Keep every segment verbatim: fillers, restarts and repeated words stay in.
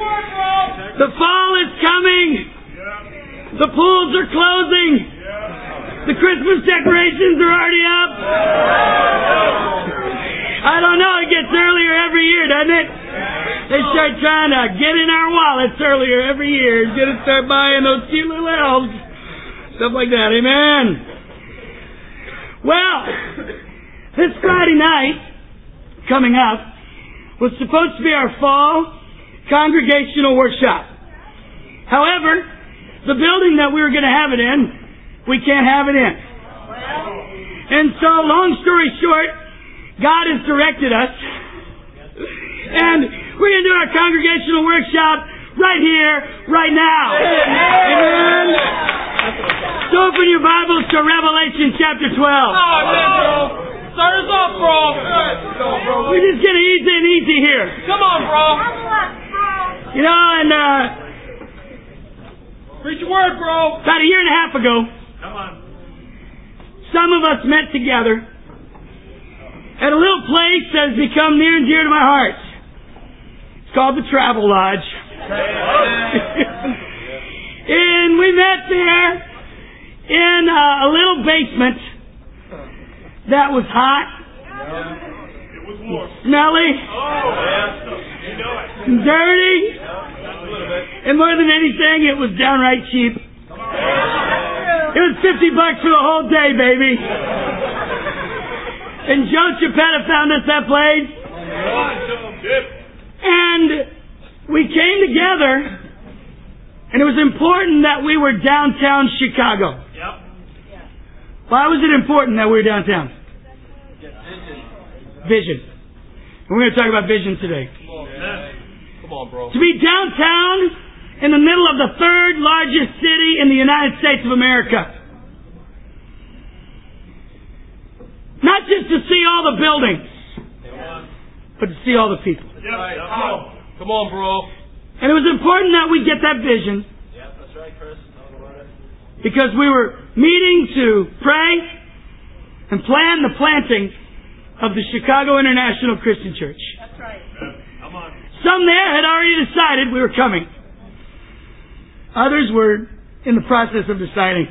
The fall is coming. The pools are closing. The Christmas decorations are already up. I don't know. It gets earlier every year, doesn't it? They start trying to get in our wallets earlier every year. It's going to start buying those cute little elves. Stuff like that. Amen. Well, this Friday night coming up was supposed to be our fall congregational workshop. However, the building that we were going to have it in, we can't have it in. And so, long story short, God has directed us, and we're going to do our congregational workshop right here, right now. Amen. So open your Bibles to Revelation chapter twelve. Oh, man, bro. Start us off, bro. We're just getting easy and easy here. Come on, bro. You know, and uh, preach your word, bro. About a year and a half ago, Come on. some of us met together at a little place that has become near and dear to my heart. It's called the Travel Lodge. And we met there in uh, a little basement that was hot, It was warm. smelly, Oh, you know it. dirty, A little bit. and more than anything, it was downright cheap. It was fifty bucks for the whole day, baby. And Joe Chapetta found us that place. And we came together, and it was important that we were downtown Chicago. Yep. Why was it important that we were downtown? Vision. And we're going to talk about vision today. Come on, man. Come on, bro. To be downtown in the middle of the third largest city in the United States of America. Not just to see all the buildings, but to see all the people. Yep. Come on. Come on, bro. And it was important that we get that vision Yeah, that's right, Chris. because we were meeting to pray and plan the planting of the Chicago International Christian Church. That's right. Come on. Some there had already decided we were coming. Others were in the process of deciding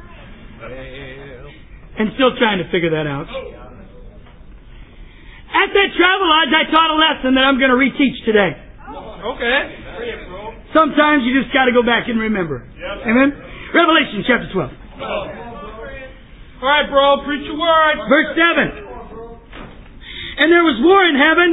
and still trying to figure that out. At that Travel Lodge, I taught a lesson that I'm going to reteach today. Okay. Bro. Sometimes you just got to go back and remember. Yep. Amen? Revelation chapter twelve. All right, bro. Preach your word. Verse seven. And there was war in heaven.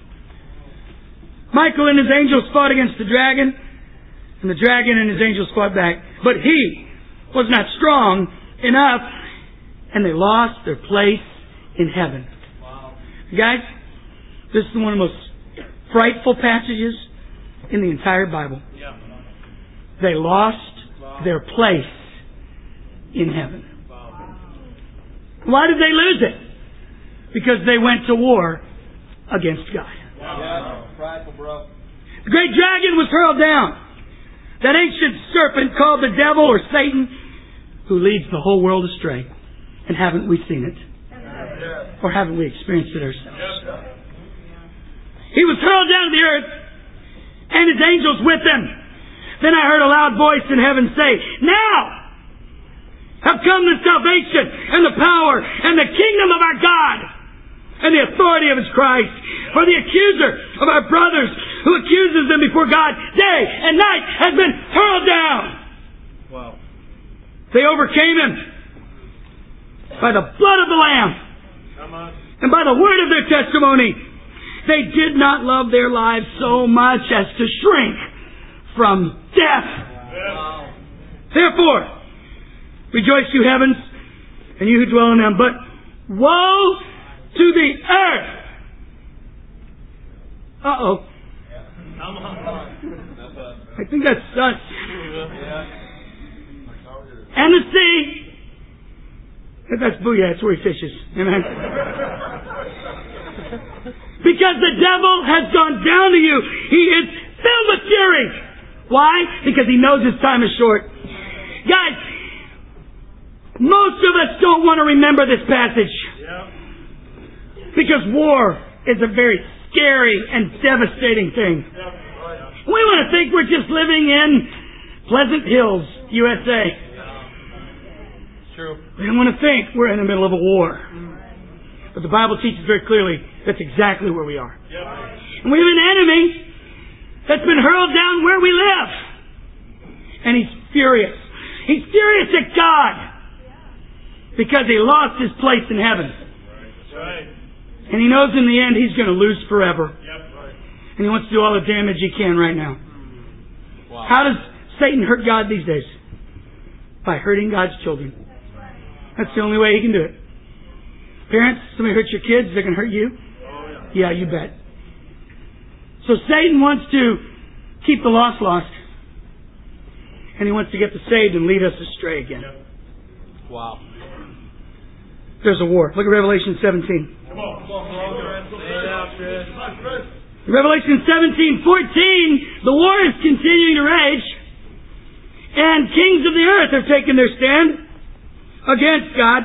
Michael and his angels fought against the dragon, and the dragon and his angels fought back. But he was not strong enough, and they lost their place in heaven. Wow. Guys, this is one of the most frightful passages in the entire Bible. Yeah. They lost Wow. their place in heaven. Wow. Why did they lose it? Because they went to war against God. Yeah. Prideful, bro. The great dragon was hurled down. That ancient serpent called the devil or Satan, who leads the whole world astray. And haven't we seen it? Yeah. Or haven't we experienced it ourselves? Yep. He was hurled down to the earth, and his angels with him. Then I heard a loud voice in heaven say, "Now have come the salvation and the power and the kingdom of our God and the authority of his Christ. For the accuser of our brothers who accuses them before God day and night has been hurled down." Wow. They overcame him by the blood of the Lamb Come on. and by the word of their testimony. They did not love their lives so much as to shrink from death. Wow. Therefore, rejoice, you heavens, and you who dwell in them. But woe to the earth! Uh-oh. Come on. I think that's us. Yeah. And the sea. That's booyah. That's where he fishes. Amen. Because the devil has gone down to you. He is filled with fury. Why? Because he knows his time is short. Guys, most of us don't want to remember this passage. Yeah. Because war is a very scary and devastating thing. Yeah. We want to think we're just living in Pleasant Hills, U S A. It's true. We don't want to think we're in the middle of a war. But the Bible teaches very clearly that's exactly where we are. Yep. And we have an enemy that's been hurled down where we live. And he's furious. He's furious at God because he lost his place in heaven. That's right. And he knows in the end he's going to lose forever. Yep. And he wants to do all the damage he can right now. Wow. How does Satan hurt God these days? By hurting God's children. That's the only way he can do it. Parents, somebody hurts your kids, they're going to hurt you? Oh, Yeah, yeah. you bet. So Satan wants to keep the lost lost. And he wants to get the saved and lead us astray again. Yep. Wow. There's a war. Look at Revelation seventeen. Come on. Come on, bro. Lay it out, Chris. Come on, Chris. Revelation seventeen fourteen, the war is continuing to rage. And kings of the earth have taken their stand against God.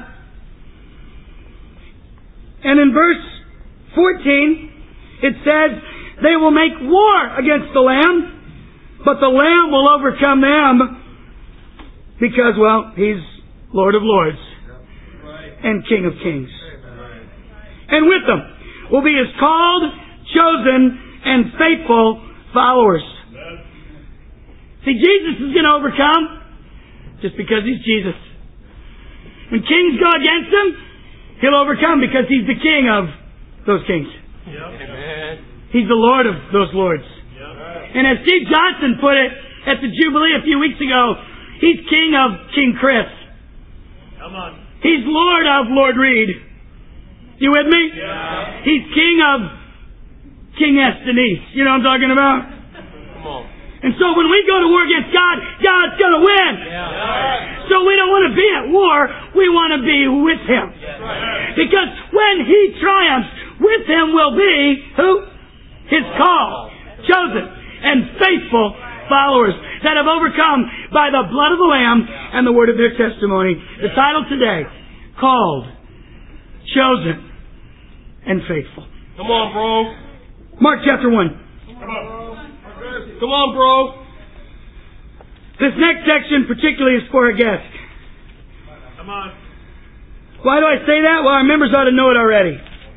And in verse fourteen, it says, they will make war against the Lamb, but the Lamb will overcome them because, well, He's Lord of Lords and King of Kings. And with them will be His called, chosen, and faithful followers. See, Jesus is going to overcome just because He's Jesus. When kings go against Him, He'll overcome because He's the King of those kings. Yep. Amen. He's the Lord of those lords. Yep. And as Steve Johnson put it at the Jubilee a few weeks ago, He's King of King Chris. Come on. He's Lord of Lord Reed. You with me? Yeah. He's King of King S. Denise. You know what I'm talking about? Come on. And so when we go to war against God, God's going to win. Yeah. So we don't want to be at war. We want to be with Him. Yeah. Because when He triumphs, with Him will be who? His called, chosen, and faithful followers that have overcome by the blood of the Lamb and the word of their testimony. The title today, called, chosen, and faithful. Come on, bro. Mark chapter one. Come on. Come on, bro. This next section particularly is for a guest. Come on. Why do I say that? Well, our members ought to know it already.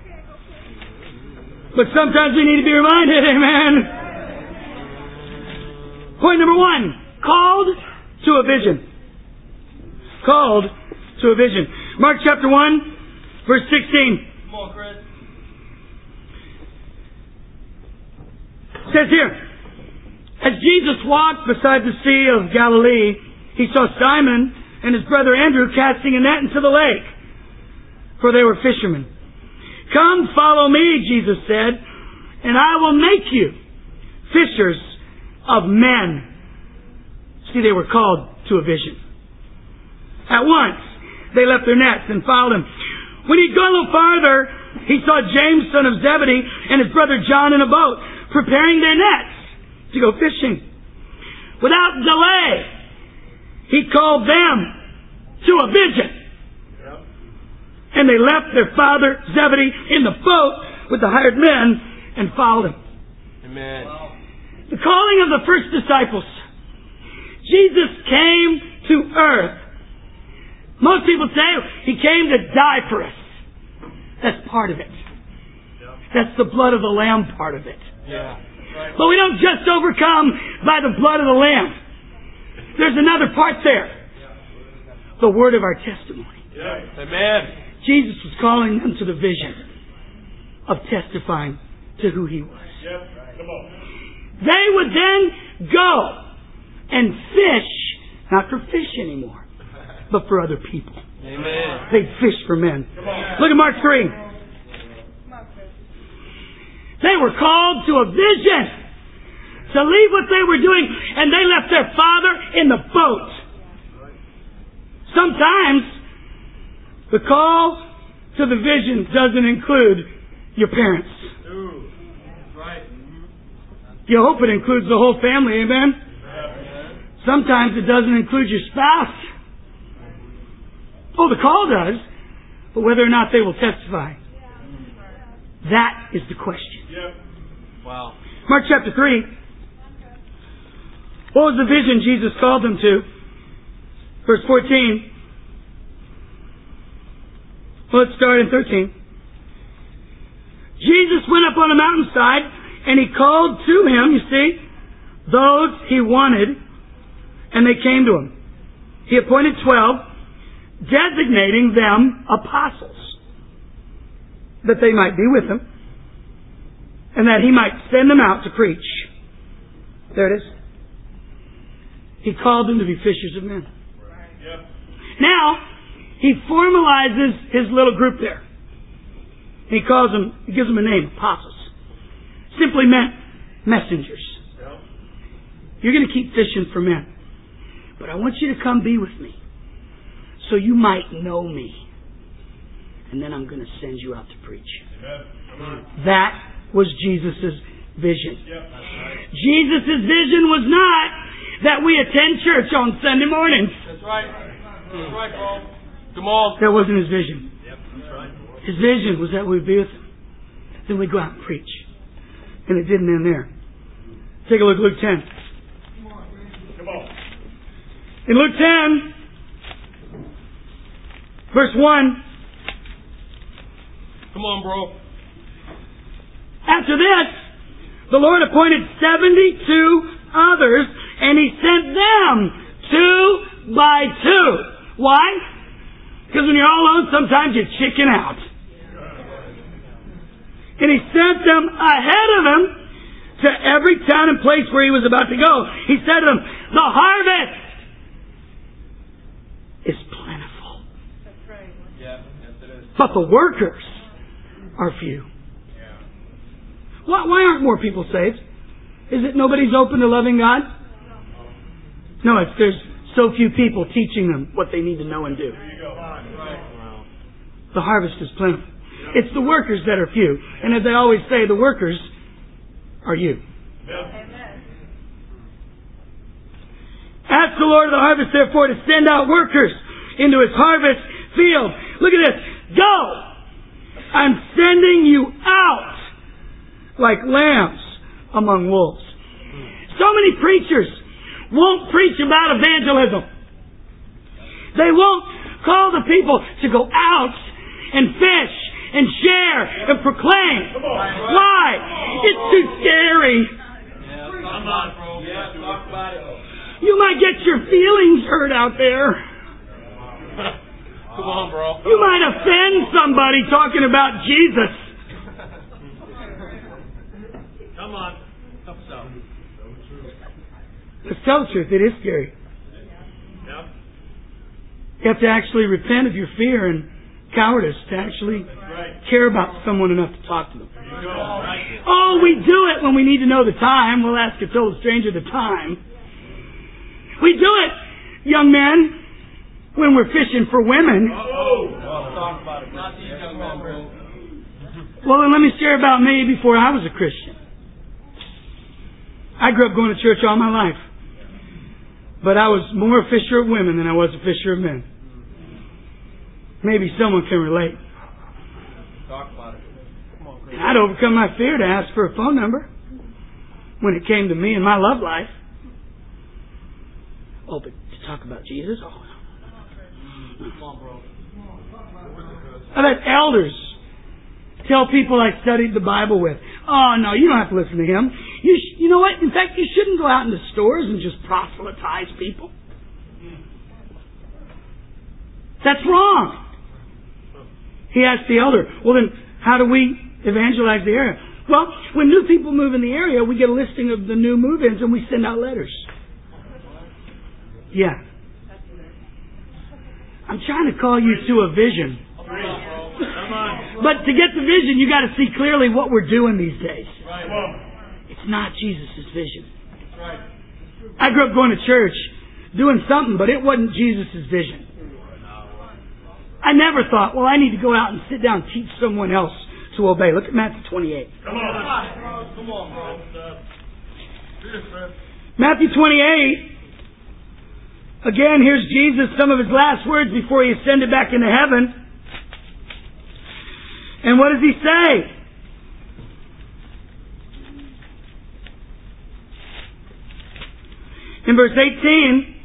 But sometimes we need to be reminded, amen. Point number one, called to a vision. Called to a vision. Mark chapter one, verse sixteen. Come on, Chris. Says here, as Jesus walked beside the Sea of Galilee, He saw Simon and his brother Andrew casting a net into the lake, for they were fishermen. Come, follow me, Jesus said, and I will make you fishers of men. See, they were called to a vision. At once, they left their nets and followed Him. When he'd gone a little farther, he saw James, son of Zebedee, and his brother John in a boat, preparing their nets to go fishing. Without delay, he called them to a vision. And they left their father Zebedee in the boat with the hired men and followed Him. Amen. The calling of the first disciples. Jesus came to earth. Most people say He came to die for us. That's part of it. That's the blood of the Lamb part of it. Yeah. But we don't just overcome by the blood of the Lamb. There's another part there. The word of our testimony. Yeah. Amen. Jesus was calling them to the vision of testifying to who He was. Yep. Come on. They would then go and fish, not for fish anymore, but for other people. Amen. They'd fish for men. Look at Mark three. They were called to a vision to leave what they were doing, and they left their father in the boat. Sometimes the call to the vision doesn't include your parents. Ooh. Right. You hope it includes the whole family, amen? Sometimes it doesn't include your spouse. Oh, the call does, but whether or not they will testify, that is the question. Yep. Wow. Mark chapter three. What was the vision Jesus called them to? Verse fourteen. Well, let's start in thirteen. Jesus went up on a mountainside and He called to Him, you see, those He wanted, and they came to Him. He appointed twelve, designating them apostles, that they might be with Him, and that He might send them out to preach. There it is. He called them to be fishers of men. Yep. Now, He formalizes His little group there. He calls them, He gives them a name, apostles. Simply meant messengers. Yep. You're going to keep fishing for men. But I want you to come be with me, so you might know me. And then I'm going to send you out to preach. Amen. That was Jesus' vision. Yep, that's right. Jesus' vision was not that we attend church on Sunday mornings. That's right. That's right, Paul. Come on. That wasn't His vision. Yep, that's right. His vision was that we'd be with Him. Then we'd go out and preach. And it didn't end there. Take a look at Luke ten. Come on. In Luke ten, verse one. Come on, bro. After this, the Lord appointed seventy-two others, and He sent them two by two. Why? Because when you're all alone, sometimes you chicken out. And He sent them ahead of Him to every town and place where He was about to go. He said to them, the harvest is plentiful. That's right. Yeah, yes it is. But the workers are few. Yeah. Why, why aren't more people saved? Is it nobody's open to loving God? No, it's there's so few people teaching them what they need to know and do. There you go. Right. The harvest is plentiful. It's the workers that are few. And as I always say, the workers are you. Amen. Ask the Lord of the harvest, therefore, to send out workers into His harvest field. Look at this. Go! I'm sending you out like lambs among wolves. So many preachers won't preach about evangelism. They won't call the people to go out and fish and share and proclaim. Why? It's too scary. Yeah, come on, bro. Yeah, talk about it. You might get your feelings hurt out there. Come on, bro. You might offend somebody talking about Jesus. Come on. Help us out. Let's tell the truth. It is scary. Yeah. You have to actually repent of your fear and cowardice to actually care about someone enough to talk to them. Oh, we do it when we need to know the time. We'll ask a total stranger the time. We do it, young men, when we're fishing for women. Well, then let me share about me before I was a Christian. I grew up going to church all my life. But I was more a fisher of women than I was a fisher of men. Maybe someone can relate. Talk about it. Come on, And I'd overcome my fear to ask for a phone number when it came to me and my love life. Oh, but to talk about Jesus? Oh, no. Come on, bro. I've had elders tell people I studied the Bible with, oh, no, you don't have to listen to him. You, sh- you know what? In fact, you shouldn't go out into stores and just proselytize people. That's wrong. He asked the elder, well, then how do we evangelize the area? Well, when new people move in the area, we get a listing of the new move-ins and we send out letters. Yeah. I'm trying to call you to a vision. But to get the vision, you got to see clearly what we're doing these days. It's not Jesus' vision. I grew up going to church, doing something, but it wasn't Jesus' vision. I never thought, well, I need to go out and sit down and teach someone else to obey. Look at Matthew twenty-eight. Come on, Come on, bro. Matthew twenty-eight. Again, here's Jesus, some of his last words before he ascended back into heaven. And what does he say? In verse eighteen,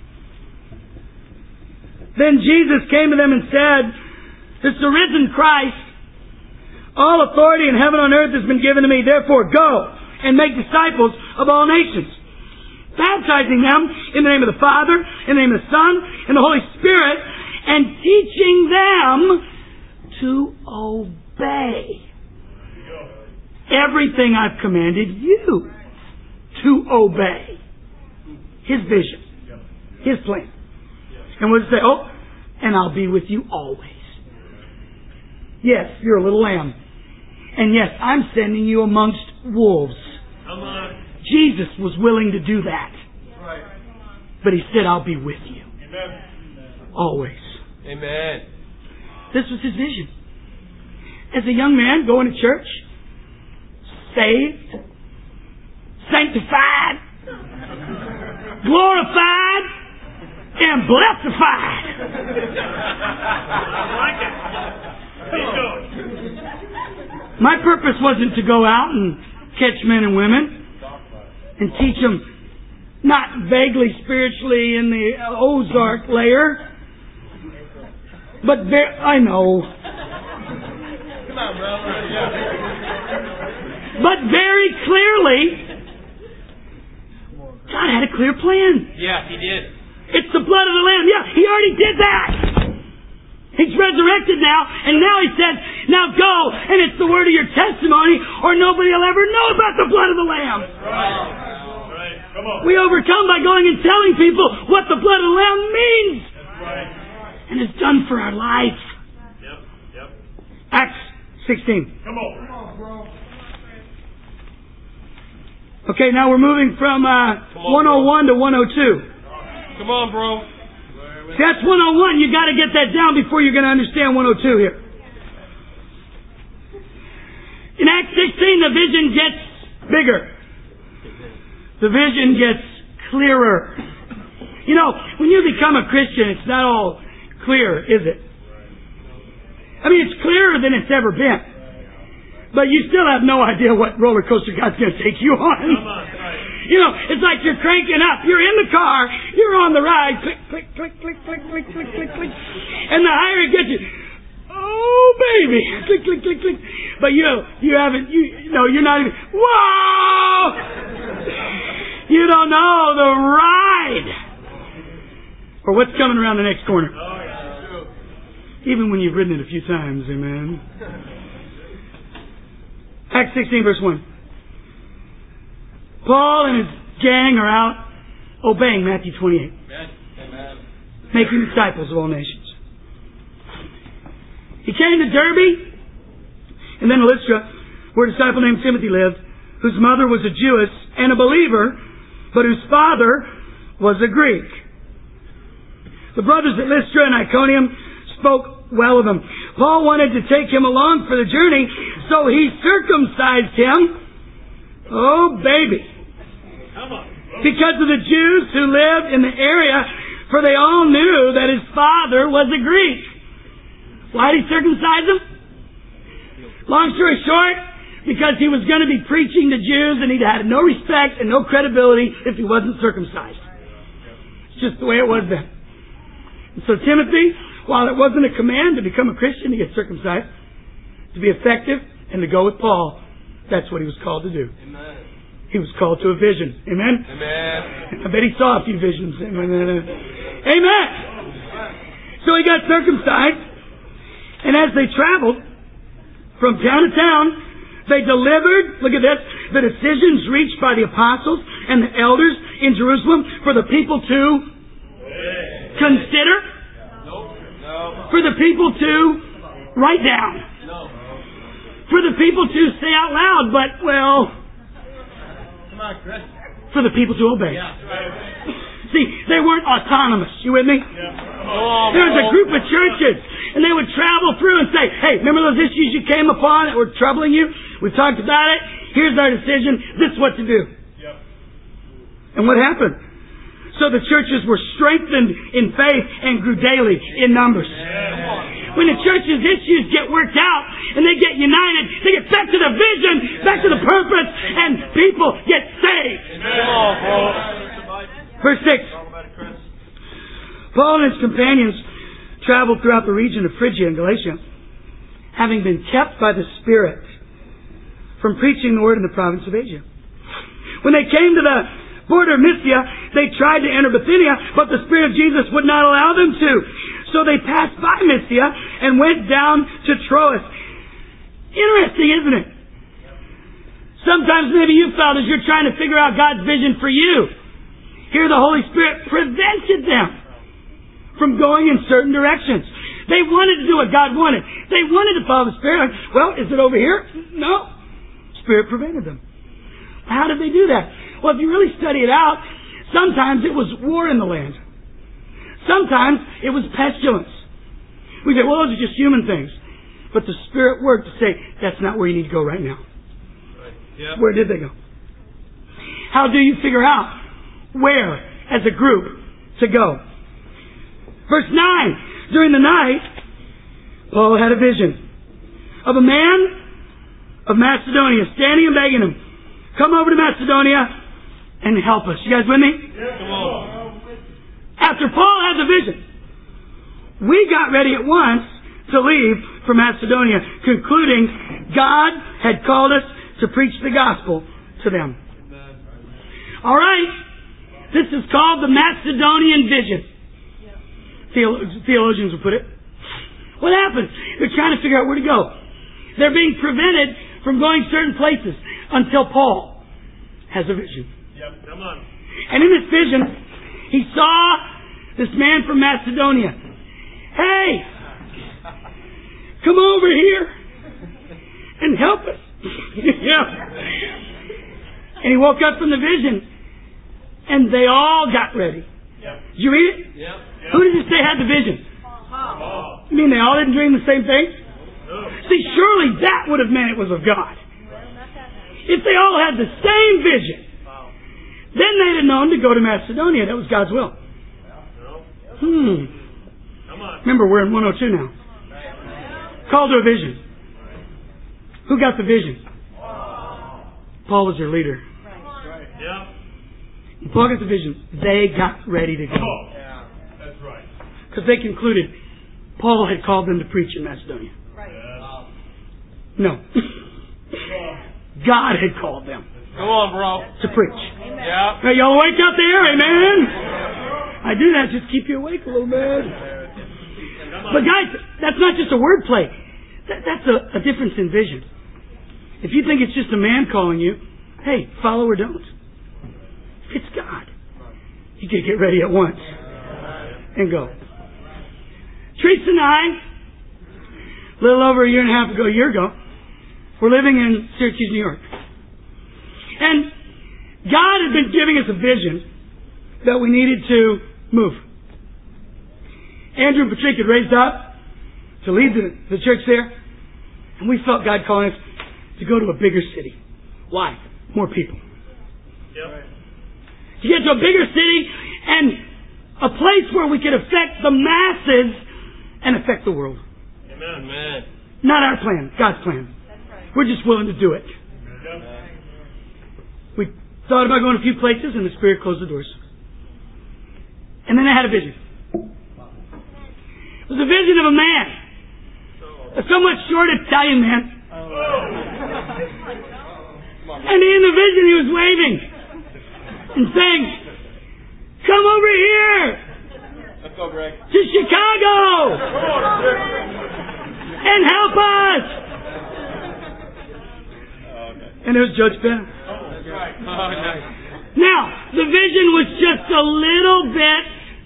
then Jesus came to them and said, "This risen Christ, all authority in heaven and on earth has been given to me. Therefore go and make disciples of all nations, baptizing them in the name of the Father, in the name of the Son, and the Holy Spirit, and teaching them to obey everything I've commanded you to obey." His vision. His plan. And what does it say? Oh, and I'll be with you always. Yes, you're a little lamb. And yes, I'm sending you amongst wolves. Jesus was willing to do that. But He said, I'll be with you. Always. Amen. This was His vision. As a young man going to church, saved, sanctified, glorified, and blessified. My purpose wasn't to go out and catch men and women and teach them not vaguely spiritually in the Ozark layer, but ver- I know. But very clearly, God had a clear plan. Yeah, He did. It's the blood of the Lamb. Yeah, He already did that. He's resurrected now, and now He said, now go, and it's the word of your testimony, or nobody will ever know about the blood of the Lamb. Right. Right. Come on. We overcome by going and telling people what the blood of the Lamb means. That's right. And it's done for our life. Yep. Yep. Acts sixteen. Come on. Come on, bro. Okay, now we're moving from uh, on, one oh one to one oh two. Come on, bro. See, that's one oh one. You got to get that down before you're going to understand one oh two here. In Acts sixteen, the vision gets bigger. The vision gets clearer. You know, when you become a Christian, it's not all clear, is it? I mean, it's clearer than it's ever been. But you still have no idea what roller coaster God's going to take you on. You know, it's like you're cranking up. You're in the car. You're on the ride. Click, click, click, click, click, click, click, click, click. And the higher it gets you, oh, baby. Click, click, click, click. But you know, you haven't, you, you know, you're not even, whoa! You don't know the ride. Or what's coming around the next corner. Even when you've ridden it a few times, amen. Acts sixteen, verse one. Paul and his gang are out obeying Matthew twenty-eight. Amen. Making disciples of all nations. He came to Derbe and then Lystra, where a disciple named Timothy lived, whose mother was a Jewess and a believer, but whose father was a Greek. The brothers at Lystra and Iconium spoke well of him. Paul wanted to take him along for the journey, so he circumcised him. Oh, baby. Because of the Jews who lived in the area, for they all knew that his father was a Greek. Why did he circumcise him? Long story short, because he was going to be preaching to Jews and he had no respect and no credibility if he wasn't circumcised. It's just the way it was then. And so Timothy, while it wasn't a command to become a Christian to get circumcised, to be effective and to go with Paul, that's what he was called to do. Amen. He was called to a vision. Amen? Amen. I bet he saw a few visions. Amen. Amen. So he got circumcised, and as they traveled from town to town, they delivered, look at this, the decisions reached by the apostles and the elders in Jerusalem for the people to consider, for the people to write down, for the people to say out loud, but, well, for the people to obey. See, they weren't autonomous. You with me? There was a group of churches, and they would travel through and say, hey, remember those issues you came upon that were troubling you? We've talked about it. Here's our decision. This is what to do. And what happened? So the churches were strengthened in faith and grew daily in numbers. When the church's issues get worked out and they get united, they get back to the vision, back to the purpose, and people get saved. Verse six. Paul and his companions traveled throughout the region of Phrygia and Galatia, having been kept by the Spirit from preaching the word in the province of Asia. When they came to the border of Mysia, they tried to enter Bithynia, but the Spirit of Jesus would not allow them to. So they passed by Mysia and went down to Troas. Interesting, isn't it? Sometimes maybe you felt as you're trying to figure out God's vision for you, here the Holy Spirit prevented them from going in certain directions. They wanted to do what God wanted. They wanted to follow the Spirit. Well, is it over here? No. Spirit prevented them. How did they do that? Well, if you really study it out, sometimes it was war in the land. Sometimes it was pestilence. We say, well, those are just human things. But the Spirit worked to say, that's not where you need to go right now. Right. Yep. Where did they go? How do you figure out where, as a group, to go? Verse nine. During the night, Paul had a vision of a man of Macedonia standing and begging him, come over to Macedonia and help us. You guys with me? Yeah. Come on. After Paul had the vision, we got ready at once to leave for Macedonia, concluding God had called us to preach the gospel to them. All right. This is called the Macedonian vision. Theologians will put it. What happens? They're trying to figure out where to go. They're being prevented from going certain places until Paul has a vision. Yep, come on. And in this vision, he saw this man from Macedonia. Hey, come over here and help us. Yeah. And he woke up from the vision, and they all got ready. Yep. Did you read it? Yep. Yep. Who did you say had the vision? Paul. You mean they all didn't dream the same thing? No. See, surely that would have meant it was of God. If they all had the same vision, Wow. then they'd have known to go to Macedonia. That was God's will. Hmm. Come on. Remember, we're in one oh two now. Call to a vision. Who got the vision? Paul was their leader. Yeah. When Paul got the vision, they got ready to go. Oh. Yeah. That's right. Because they concluded Paul had called them to preach in Macedonia. Right. Yes. No. God had called them. Come on, bro. To preach. Yeah. Now, y'all wake up there, amen? I do that just keep you awake a little bit. But guys, that's not just a wordplay. That, that's a, a difference in vision. If you think it's just a man calling you, hey, follow or don't. If it's God, you can get ready at once and go. Teresa and I, a little over a year and a half ago, a year ago, we're living in Syracuse, New York. And God had been giving us a vision that we needed to move. Andrew and Patrick had raised up to lead the, the church there. And we felt God calling us to go to a bigger city. Why? More people. Yep. To get to a bigger city and a place where we could affect the masses and affect the world. Amen. Amen. Not our plan, God's plan. We're just willing to do it. Yep. We thought about going a few places and the Spirit closed the doors. And then I had a vision. It was a vision of a man. A somewhat short Italian man. And in the vision he was waving and saying, come over here Let's go, Greg. to Chicago and help us. And it was Judge Penn. That's right. Oh, nice. Now, the vision was just a little bit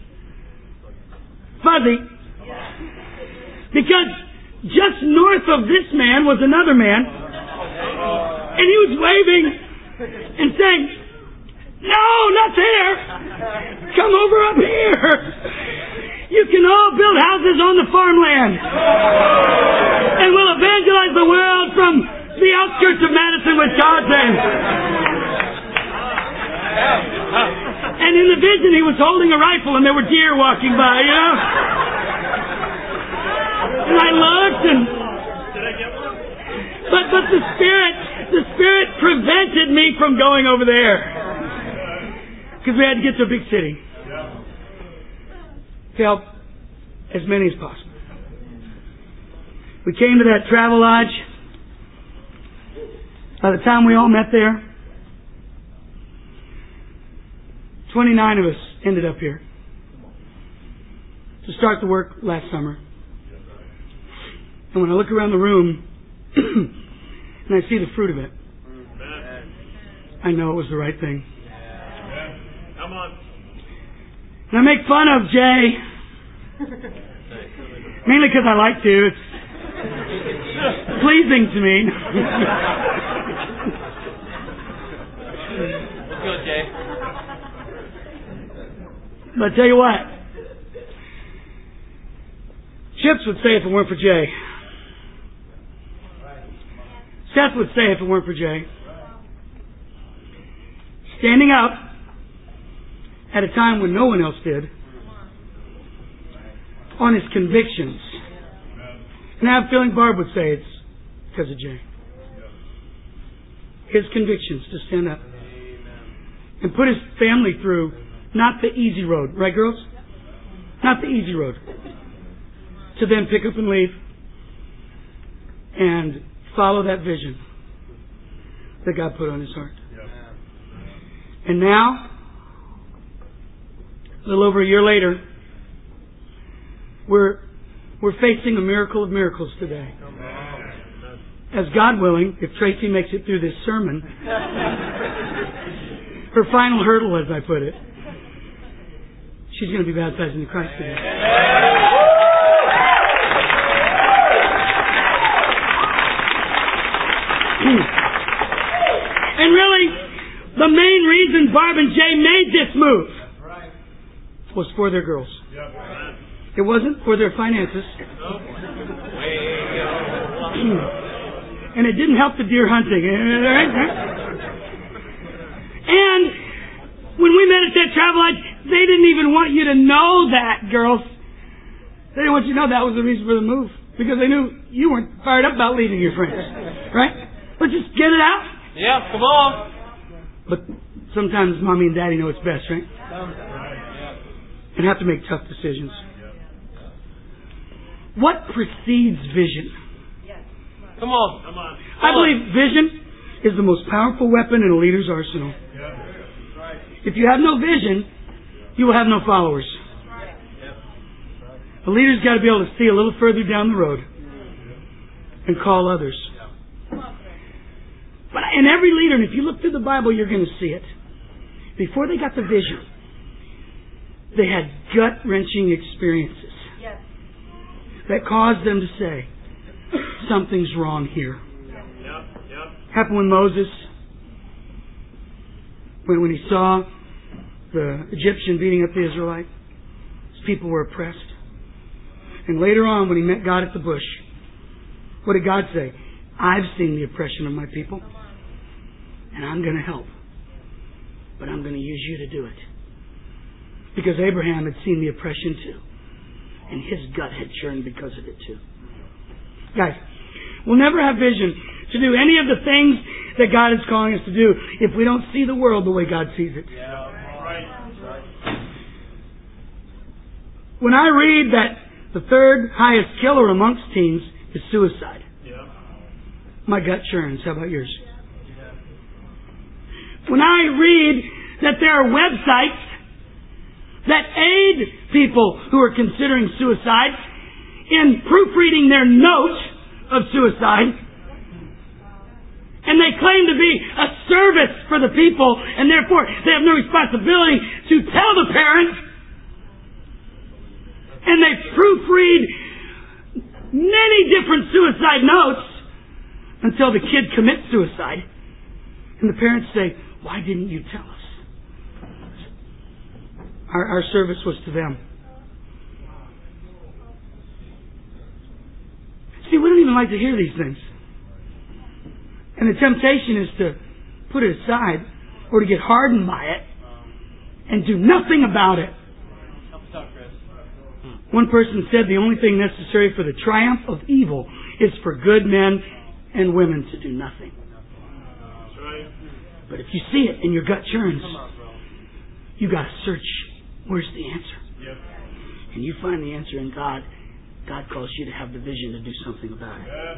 fuzzy. Because just north of this man was another man. And he was waving and saying, no, not there. Come over up here. You can all build houses on the farmland. And we'll evangelize the world from the outskirts of Madison, Wisconsin. And in the vision, he was holding a rifle and there were deer walking by, you know? And I looked and... But, but the Spirit, the Spirit prevented me from going over there. Because we had to get to a big city to help as many as possible. We came to that travel lodge. By the time we all met there, twenty-nine of us ended up here to start the work last summer. And when I look around the room and I see the fruit of it, I know it was the right thing. Come on. And I make fun of Jay, mainly because I like to. It's pleasing to me. Let's go, Jay. But I tell you what, Chips would say if it weren't for Jay. Seth would say if it weren't for Jay. Standing up at a time when no one else did on his convictions. And I have a feeling Barb would say it's because of Jay. His convictions to stand up and put his family through not the easy road. Right, girls? Not the easy road. To then pick up and leave and follow that vision that God put on his heart. And now, a little over a year later, we're we're facing a miracle of miracles today. As God willing, if Tracy makes it through this sermon, her final hurdle, as I put it, she's going to be baptized into Christ today. And really, the main reason Barb and Jay made this move was for their girls. It wasn't for their finances. And it didn't help the deer hunting. And when we met at that travel lodge, they didn't even want you to know that, girls. They didn't want you to know that was the reason for the move. Because they knew you weren't fired up about leaving your friends. Right? Let's just get it out. Yeah, come on. But sometimes mommy and daddy know it's best, right? And have to make tough decisions. What precedes vision? Come on. Come on. I believe vision is the most powerful weapon in a leader's arsenal. If you have no vision, you will have no followers. A leader's got to be able to see a little further down the road and call others. But in every leader, and if you look through the Bible, you're going to see it. Before they got the vision, they had gut-wrenching experiences that caused them to say, something's wrong here. Happened with Moses. When, when he saw the Egyptian beating up the Israelite, his people were oppressed. And later on, when he met God at the bush, what did God say? I've seen the oppression of my people, and I'm going to help. But I'm going to use you to do it. Because Abraham had seen the oppression too. And his gut had churned because of it too. Guys, we'll never have vision to do any of the things that God is calling us to do if we don't see the world the way God sees it. Yeah, right. When I read that the third highest killer amongst teens is suicide, Yeah. my gut churns. How about yours? When I read that there are websites that aid people who are considering suicide in proofreading their note of suicide, and they claim to be a service for the people, and therefore they have no responsibility to tell the parent, and they proofread many different suicide notes until the kid commits suicide, and the parents say, why didn't you tell us? Our, our service was to them. See, we don't even like to hear these things. And the temptation is to put it aside or to get hardened by it and do nothing about it. One person said the only thing necessary for the triumph of evil is for good men and women to do nothing. But if you see it and your gut churns, you got to search. Where's the answer? Yep. And you find the answer in God. God calls you to have the vision to do something about it. Yep.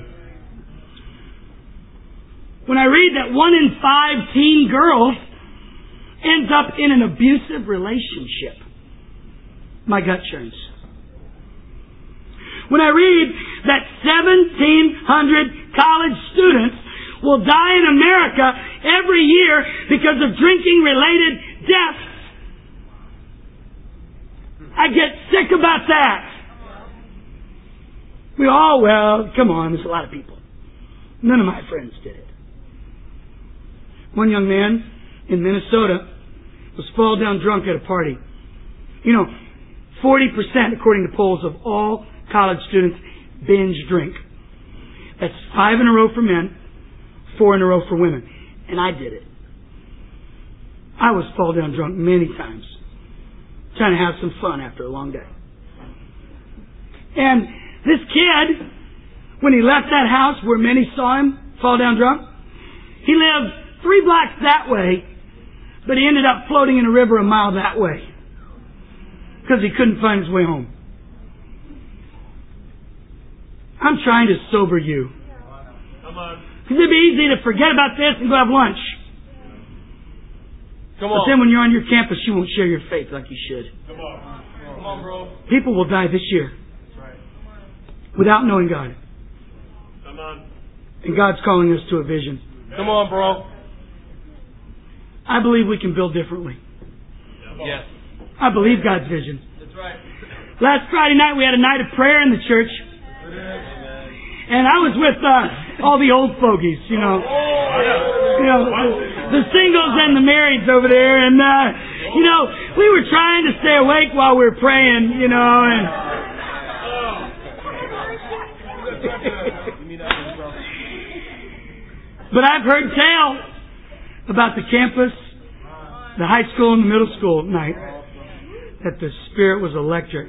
When I read that one in five teen girls ends up in an abusive relationship, my gut churns. When I read that seventeen hundred college students will die in America every year because of drinking-related deaths, I get sick about that. We all, well, come on, there's a lot of people. None of my friends did it. One young man in Minnesota was fall down drunk at a party. You know, forty percent, according to polls, of all college students binge drink. That's five in a row for men, four in a row for women. And I did it. I was fall down drunk many times, trying to have some fun after a long day. And this kid, when he left that house where many saw him fall down drunk, he lived three blocks that way, but he ended up floating in a river a mile that way because he couldn't find his way home. I'm trying to sober you. Come on. Because it'd be easy to forget about this and go have lunch. Come But on. then when you're on your campus, you won't share your faith like you should. Come on. Come on, bro. People will die this year That's right. without knowing God. Come on. And God's calling us to a vision. Come on, bro. I believe we can build differently. Yes. I believe God's vision. That's right. Last Friday night we had a night of prayer in the church. And I was with uh, all the old fogies, you know. You know, the, the singles and the marrieds over there. And, uh, you know, we were trying to stay awake while we were praying, you know. And but I've heard tale about the campus, the high school and the middle school night, that the spirit was electric.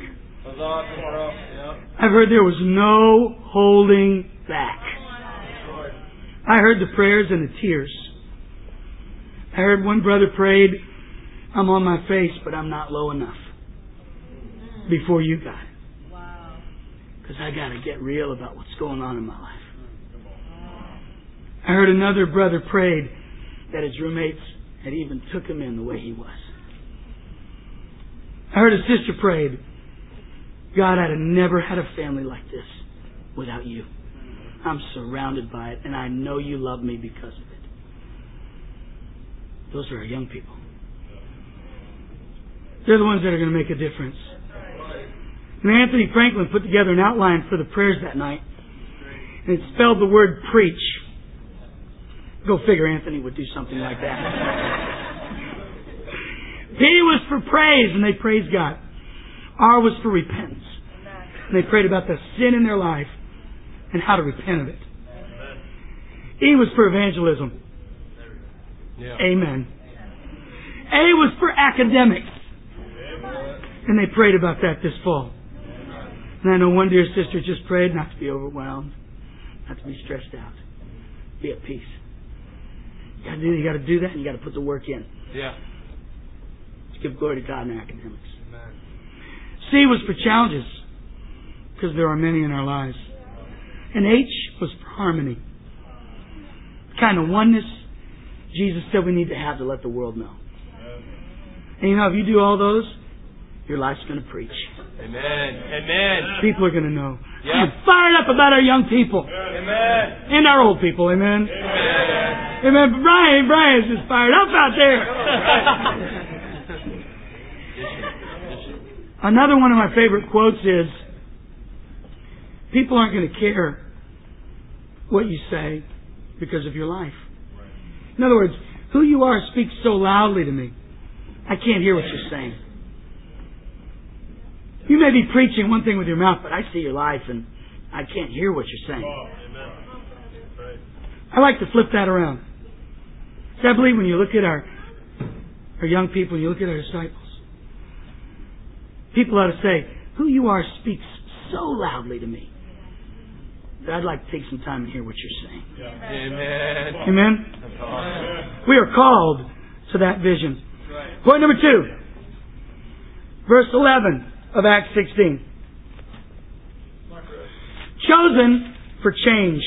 I've heard there was no holding back. I heard the prayers and the tears. I heard one brother prayed, I'm on my face, but I'm not low enough before you, God. Because I got to get real about what's going on in my life. I heard another brother prayed that his roommates had even took him in the way he was. I heard a sister prayed, God, I'd have never had a family like this without you. I'm surrounded by it, and I know you love me because of it. Those are our young people. They're the ones that are going to make a difference. And Anthony Franklin put together an outline for the prayers that night, and it spelled the word preach. Go figure Anthony would do something like that. P was for praise, and they praised God. R was for repentance. And they prayed about the sin in their life and how to repent of it. E was for evangelism. Yeah. Amen. A was for academics. And they prayed about that this fall. And I know one dear sister just prayed not to be overwhelmed, not to be stressed out, be at peace. You got to do, you got to do that, and you got to put the work in. Yeah. Give glory to God in our academics. Amen. C was for challenges, because there are many in our lives. And H was for harmony. The kind of oneness Jesus said we need to have to let the world know. And you know, if you do all those, your life's going to preach. Amen. Amen. People are going to know. Yeah. I'm fired up about our young people. Amen. And our old people. Amen. Amen. Amen. Brian, Brian's just fired up out there. Another one of my favorite quotes is, people aren't going to care what you say because of your life. In other words, who you are speaks so loudly to me, I can't hear what you're saying. You may be preaching one thing with your mouth, but I see your life and I can't hear what you're saying. I like to flip that around. So I believe when you look at our, our young people, and you look at our disciples, people ought to say, who you are speaks so loudly to me that I'd like to take some time and hear what you're saying. Yeah. Amen. Amen? That's awesome. We are called to that vision. Right. Point number two. verse eleven of Acts sixteen. Chosen for change.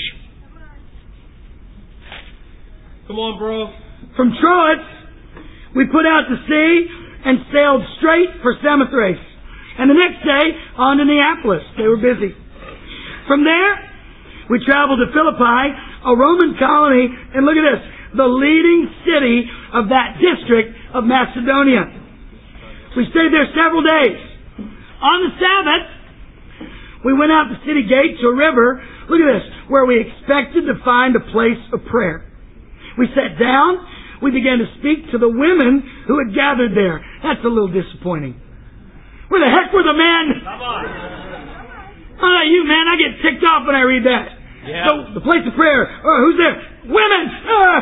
Come on, bro. From Troas, we put out to sea and sailed straight for Samothrace. And the next day, on to Neapolis. They were busy. From there, we traveled to Philippi, a Roman colony, and look at this, the leading city of that district of Macedonia. We stayed there several days. On the Sabbath, we went out the city gate to a river, look at this, where we expected to find a place of prayer. We sat down, we began to speak to the women who had gathered there. That's a little disappointing. Where the heck were the men? Come on. How about you, man? I get ticked off when I read that. Yeah. So, the place of prayer. Oh, who's there? Women! Uh,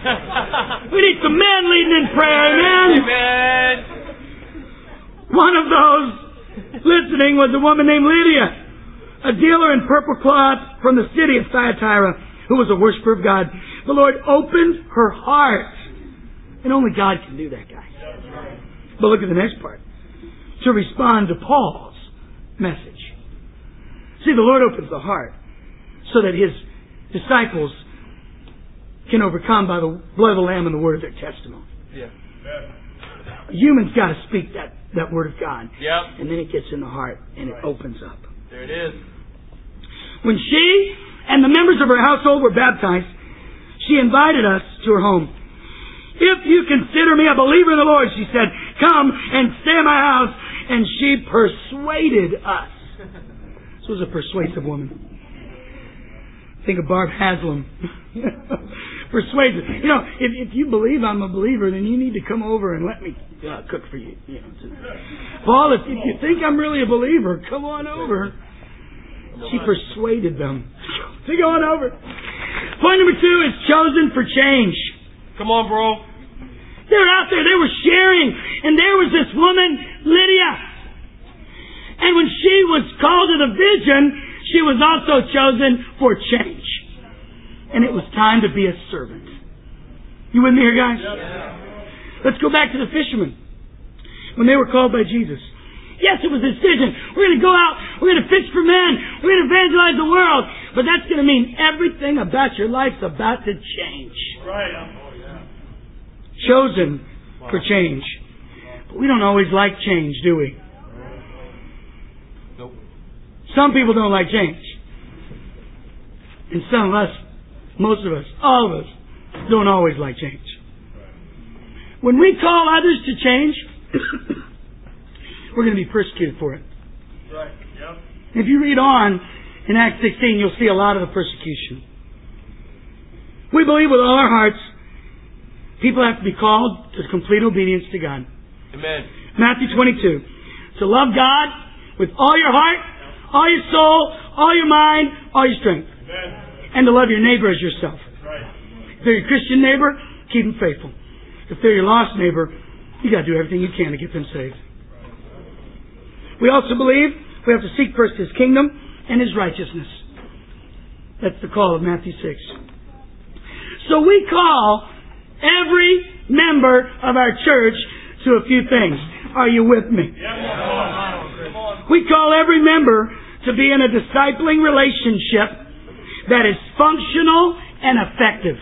we need some men leading in prayer, amen? Amen. One of those listening was a woman named Lydia, a dealer in purple cloth from the city of Thyatira, who was a worshiper of God. The Lord opened her heart. And only God can do that, guys. But look at the next part. To respond to Paul's message. See, the Lord opens the heart so that His disciples can overcome by the blood of the Lamb and the word of their testimony. Yeah. A human's got to speak that, that word of God. Yep. And then it gets in the heart and it opens up. There it is. When she and the members of her household were baptized, she invited us to her home. If you consider me a believer in the Lord, she said, come and stay in my house. And she persuaded us. This was a persuasive woman. Think of Barb Haslam. Persuasive. You know, if, if you believe I'm a believer, then you need to come over and let me uh, cook for you. you know, Paul, if, if you think I'm really a believer, come on over. She persuaded them to go on over. Point number two is chosen for change. Come on, bro. They were out there, they were sharing, and there was this woman, Lydia. And when she was called to the vision, she was also chosen for change. And it was time to be a servant. You with me here, guys? Yeah. Let's go back to the fishermen. When they were called by Jesus. Yes, it was a decision. We're going to go out, we're going to fish for men, we're going to evangelize the world. But that's going to mean everything about your life's about to change. Right. Chosen for change. But we don't always like change, do we? Nope. Some people don't like change. And some of us, most of us, all of us, don't always like change. When we call others to change, we're going to be persecuted for it. Right. Yep. If you read on in Acts sixteen, you'll see a lot of the persecution. We believe with all our hearts people have to be called to complete obedience to God. Amen. Matthew twenty-two. To love God with all your heart, all your soul, all your mind, all your strength. Amen. And to love your neighbor as yourself. Right. If they're your Christian neighbor, keep them faithful. If they're your lost neighbor, you got to do everything you can to get them saved. We also believe we have to seek first His kingdom and His righteousness. That's the call of Matthew six. So we call every member of our church to a few things. Are you with me? We call every member to be in a discipling relationship that is functional and effective.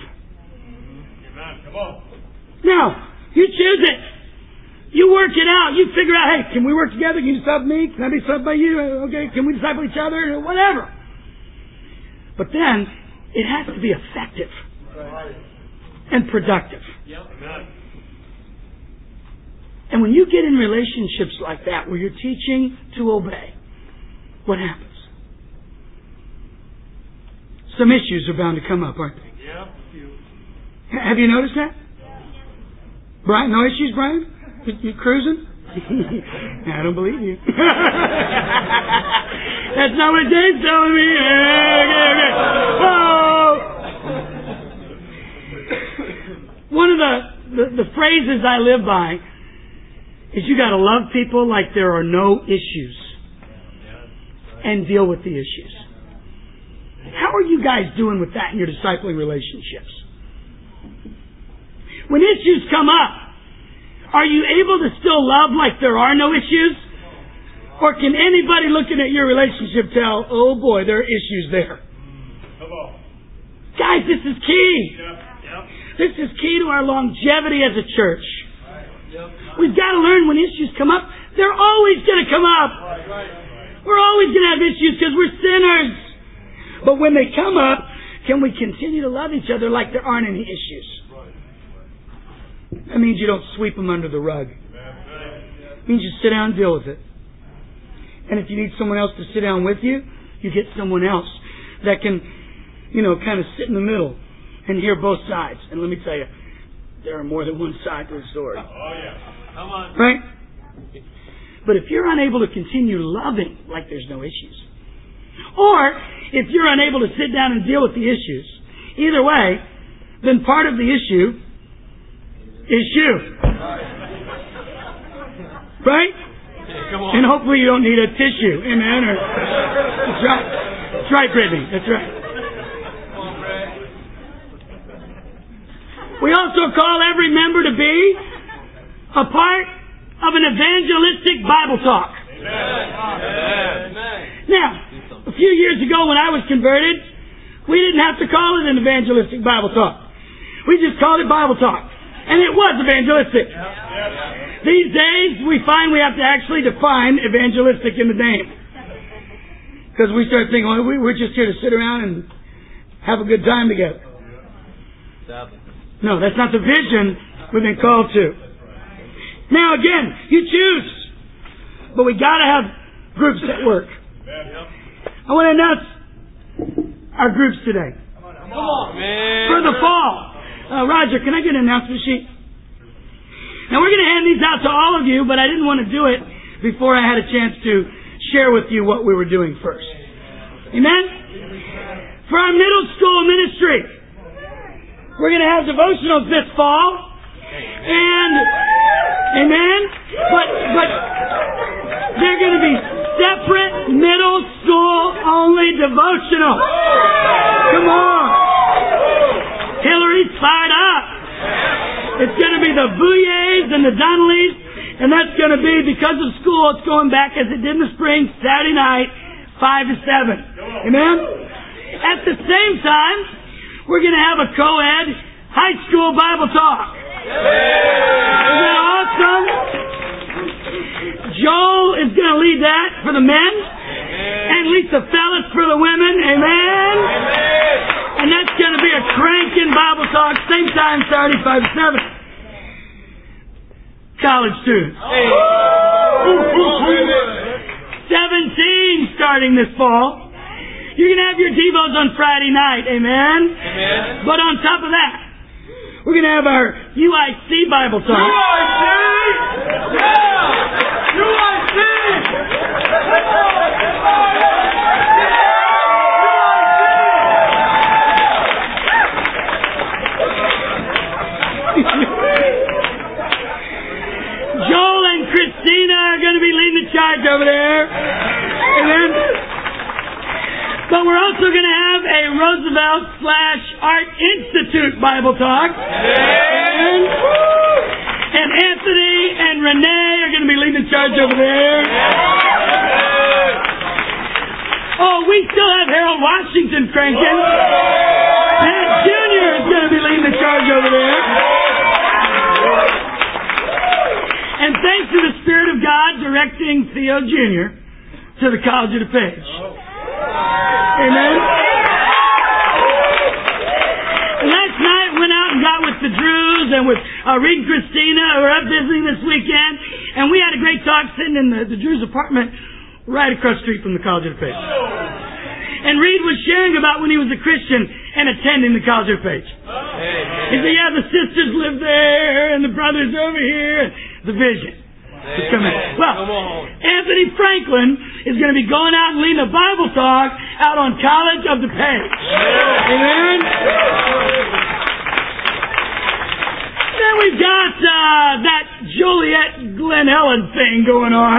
Now, you choose it. You work it out. You figure out, hey, can we work together? Can you disciple me? Can I be discipled by you? Okay, can we disciple each other? Whatever. But then, it has to be effective and productive. And when you get in relationships like that, where you're teaching to obey, what happens? Some issues are bound to come up, aren't they? Yeah. Have you noticed that? Brian, no issues, Brian? You, you cruising? I don't believe you. That's not what Dave's telling me. Okay, okay. Oh. One of the, the, the phrases I live by is you got to love people like there are no issues and deal with the issues. How are you guys doing with that in your discipling relationships? When issues come up, Are you able to still love like there are no issues? Or can anybody looking at your relationship tell, oh boy, there are issues there? Come on. Guys, this is key. Yep. Yep. This is key to our longevity as a church. Right. Yep. We've got to learn when issues come up, they're always going to come up. Right. Right. We're always going to have issues because we're sinners. But when they come up, can we continue to love each other like there aren't any issues? That means you don't sweep them under the rug. It means you sit down and deal with it. And if you need someone else to sit down with you, you get someone else that can, you know, kind of sit in the middle and hear both sides. And let me tell you, there are more than one side to the story. Oh, yeah. Come on. Right? But if you're unable to continue loving like there's no issues, or if you're unable to sit down and deal with the issues, either way, then part of the issue is you. Right? Come on. And hopefully you don't need a tissue. Amen? Or, that's right. That's right, Brittany. That's right. Come on, Brad. We also call every member to be a part of an evangelistic Bible talk. Amen. Now, a few years ago when I was converted, we didn't have to call it an evangelistic Bible talk. We just called it Bible talk. And it was evangelistic. These days, we find we have to actually define evangelistic in the name. Because we start thinking, well, we're just here to sit around and have a good time together. No, that's not the vision we've been called to. Now again, you choose. But we got to have groups that work. I want to announce our groups today. Come on, man. For the fall. Uh, Roger, can I get an announcement sheet? Now we're going to hand these out to all of you, but I didn't want to do it before I had a chance to share with you what we were doing first. Amen? For our middle school ministry, we're going to have devotionals this fall. And, amen? But, but, they're going to be separate middle school only devotionals. Come on. Hillary's fired up. It's going to be the Bouilliers and the Donnellys, and that's going to be, because of school, it's going back as it did in the spring, Saturday night, five to seven. Amen? At the same time, we're going to have a co-ed high school Bible talk. Isn't that awesome? Joel is going to lead that for the men, and Lisa Fellis for the women. Amen? And that's going to be a cranking Bible talk, same time, Saturday, five to seven. College students. seventeen starting this fall. You're going to have your Devos on Friday night. Amen? Amen. But on top of that, we're going to have our U I C Bible talk. U I C! Yeah! U I C! Joel and Christina are going to be leading the charge over there. Amen. But we're also going to have a Roosevelt slash Art Institute Bible talk. Amen. And Anthony and Renee are going to be leading the charge over there. Oh, we still have Harold Washington cranking. Pat Junior is going to be leading the charge over there. And thanks to the Spirit of God directing Theo Junior to the College of DePage. Amen. Last night went out and got with the Drews and with uh, Reed and Christina, who are up visiting this weekend, and we had a great talk sitting in the, the Drews' apartment right across the street from the College of DePage. And Reed was sharing about when he was a Christian and attending the College of DePage. He said, yeah, the sisters live there and the brothers over here. The vision is coming. Well, Anthony Franklin is going to be going out and leading a Bible talk out on College of DePage. Amen. Then we've got uh, that Joliet Glen Ellen thing going on.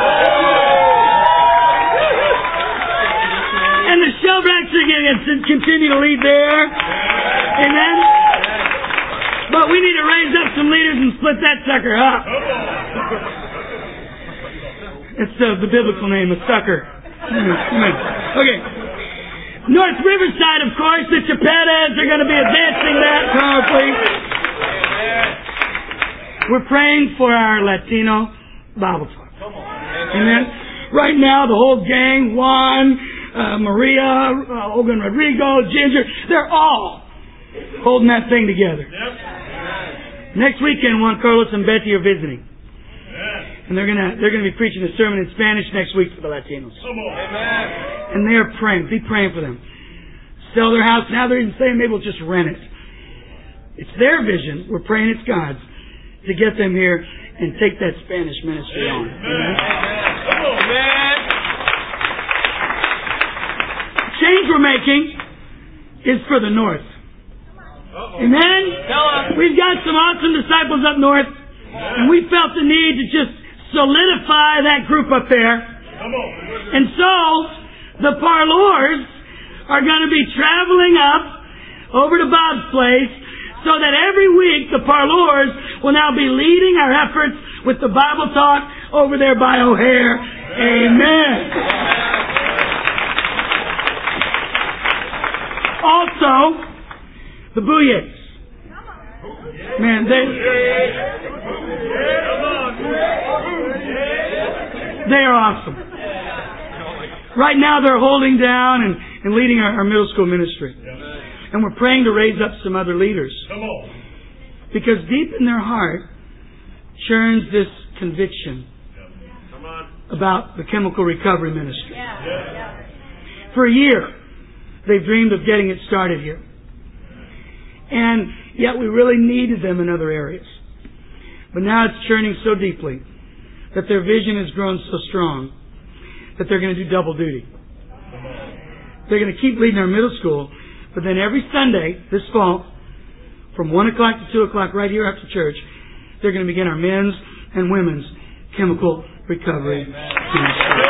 And the Shelbracks are going to continue to lead there. Amen. But But we need to raise up some leaders and split that sucker up. It's uh, the biblical name, a sucker. Amen. Okay. North Riverside, of course, the Chapetas are going to be advancing that powerfully. We're praying for our Latino Bible talk. Amen. Right now, the whole gang, Juan, uh, Maria, uh, Ogan Rodrigo, Ginger, they're all holding that thing together. Next weekend, Juan Carlos and Betty are visiting. And they're gonna they're gonna be preaching a sermon in Spanish next week for the Latinos. And they're praying. Be praying for them. Sell their house. Now they're even saying maybe we'll just rent it. It's their vision. We're praying it's God's to get them here and take that Spanish ministry on. Amen. Change we're making is for the North. Amen? We've got some awesome disciples up north, and we felt the need to just solidify that group up there. And so, the Parlors are going to be traveling up over to Bob's place so that every week the Parlors will now be leading our efforts with the Bible talk over there by O'Hare. Amen. Also, the Bouyettes. Man, they, they are awesome. Right now they're holding down and, and leading our, our middle school ministry. And we're praying to raise up some other leaders. Because deep in their heart churns this conviction about the chemical recovery ministry. For a year, they've dreamed of getting it started here. And yet we really needed them in other areas. But now it's churning so deeply that their vision has grown so strong that they're going to do double duty. They're going to keep leading our middle school, but then every Sunday this fall, from one o'clock to two o'clock right here after church, they're going to begin our men's and women's chemical recovery ministry.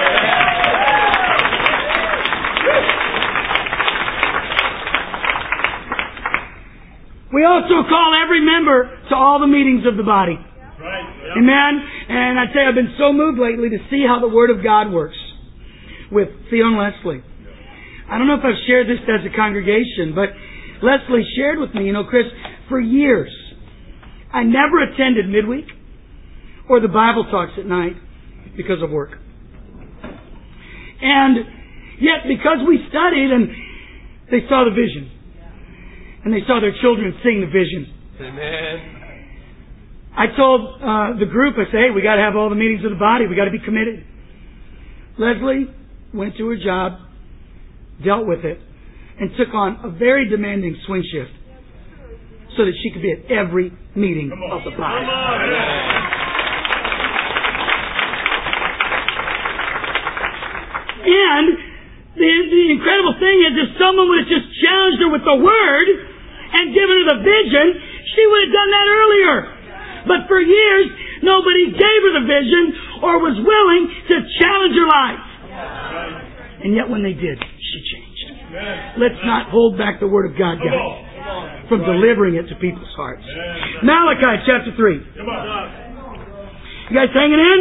We also call every member to all the meetings of the body. Right. Yep. Amen. And I tell you, I've been so moved lately to see how the Word of God works with Theo and Leslie. I don't know if I've shared this as a congregation, but Leslie shared with me, you know, Chris, for years, I never attended midweek or the Bible talks at night because of work. And yet, because we studied and they saw the vision, and they saw their children sing the vision. Amen. I told uh, the group, I said, hey, we got to have all the meetings of the body. We got to be committed. Leslie went to her job, dealt with it, and took on a very demanding swing shift so that she could be at every meeting of the body. And the, the incredible thing is, if someone would have just challenged her with the Word and given her the vision, she would have done that earlier. But for years, nobody gave her the vision or was willing to challenge her life. And yet when they did, she changed. Let's not hold back the Word of God, guys, from delivering it to people's hearts. Malachi chapter three. You guys hanging in?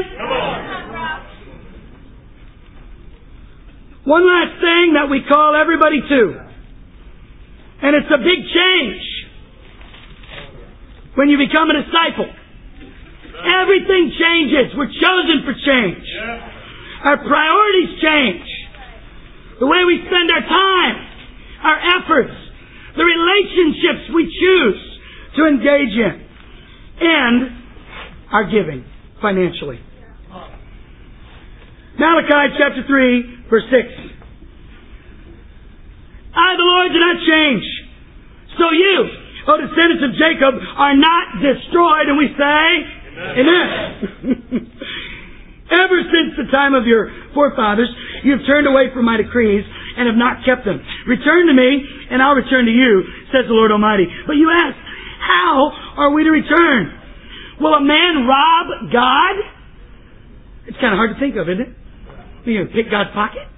One last thing that we call everybody to. And it's a big change when you become a disciple. Everything changes. We're chosen for change. Our priorities change. The way we spend our time, our efforts, the relationships we choose to engage in, and our giving financially. Malachi chapter three, verse six. I, the Lord, do not change. So you, O descendants of Jacob, are not destroyed. And we say, Amen. Amen. Ever since the time of your forefathers, you have turned away from my decrees and have not kept them. Return to me, and I'll return to you, says the Lord Almighty. But you ask, how are we to return? Will a man rob God? It's kind of hard to think of, isn't it? You know, pick God's pocket?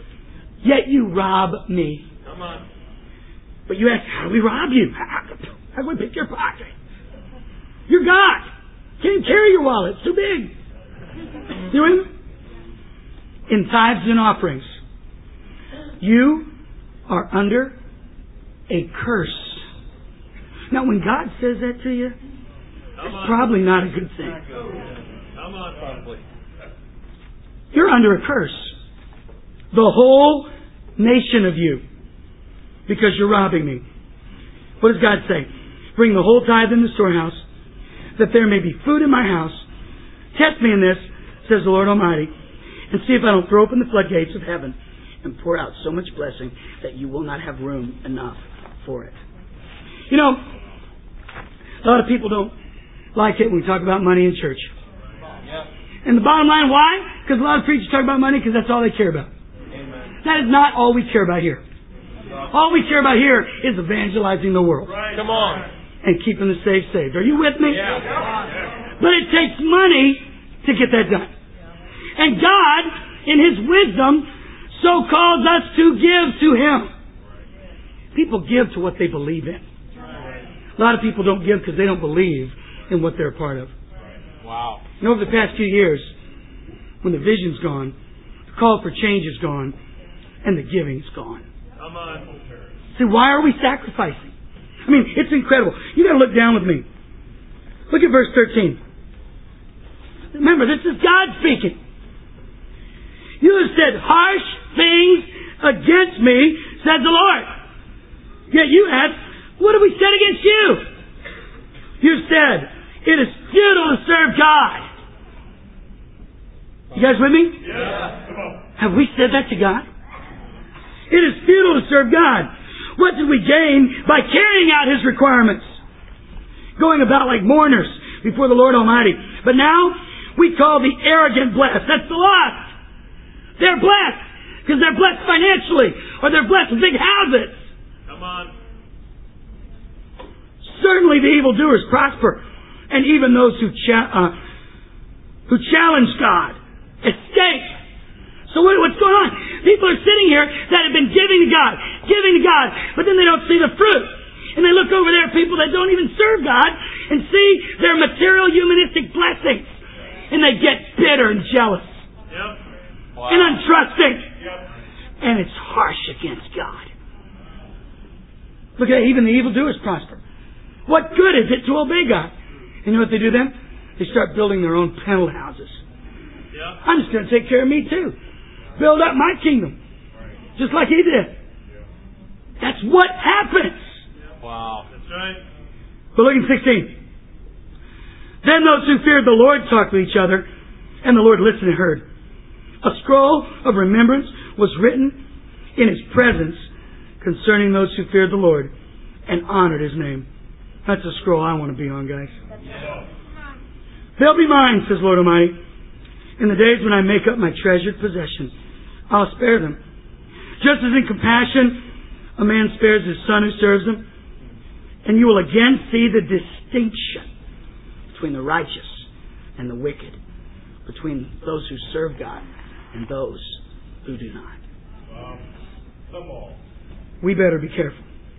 Yet you rob me. Come on. But you ask, how do we rob you? How can we pick your pocket? You're God. Can't even carry your wallet. It's too big. You know? In tithes and offerings, you are under a curse. Now, when God says that to you, it's probably not a good thing. Come on, probably. You're under a curse. The whole nation of you. Because you're robbing me. What does God say? Bring the whole tithe in the storehouse, that there may be food in my house. Test me in this, says the Lord Almighty, and see if I don't throw open the floodgates of heaven and pour out so much blessing that you will not have room enough for it. You know, a lot of people don't like it when we talk about money in church. And the bottom line, why? Because a lot of preachers talk about money because that's all they care about. That is not all we care about here. All we care about here is evangelizing the world. Come on. And keeping the saved saved. Are you with me? Yeah. But it takes money to get that done. And God, in His wisdom, so calls us to give to Him. People give to what they believe in. A lot of people don't give because they don't believe in what they're a part of. Wow. And over the past few years, when the vision's gone, the call for change is gone, and the giving's gone. Come on. See, why are we sacrificing? I mean, it's incredible. You got to look down with me. Look at verse thirteen. Remember, this is God speaking. You have said harsh things against me, says the Lord. Yet you ask, what have we said against you? You said, it is futile to serve God. You guys with me? Yeah. Have we said that to God? It is futile to serve God. What did we gain by carrying out His requirements? Going about like mourners before the Lord Almighty. But now, we call the arrogant blessed. That's the lost. They're blessed because they're blessed financially, or they're blessed with big houses. Come on. Certainly the evildoers prosper, and even those who cha- uh, who challenge God escape. So what, what's going on? People are sitting here that have been giving to God, giving to God, but then they don't see the fruit. And they look over there at people that don't even serve God and see their material humanistic blessings. And they get bitter and jealous. Yep. Wow. And untrusting. Yep. And it's harsh against God. Look at it, even the evildoers prosper. What good is it to obey God? You know what they do then? They start building their own panel houses. Yep. I'm just going to take care of me too. Build up my kingdom. Just like he did. That's what happens. Wow. That's right. But look in sixteen. Then those who feared the Lord talked to each other, and the Lord listened and heard. A scroll of remembrance was written in His presence concerning those who feared the Lord and honored His name. That's a scroll I want to be on, guys. Yeah. They'll be mine, says Lord Almighty. In the days when I make up my treasured possessions, I'll spare them. Just as in compassion, a man spares his son who serves him. And you will again see the distinction between the righteous and the wicked, between those who serve God and those who do not. Um, come on. We better be careful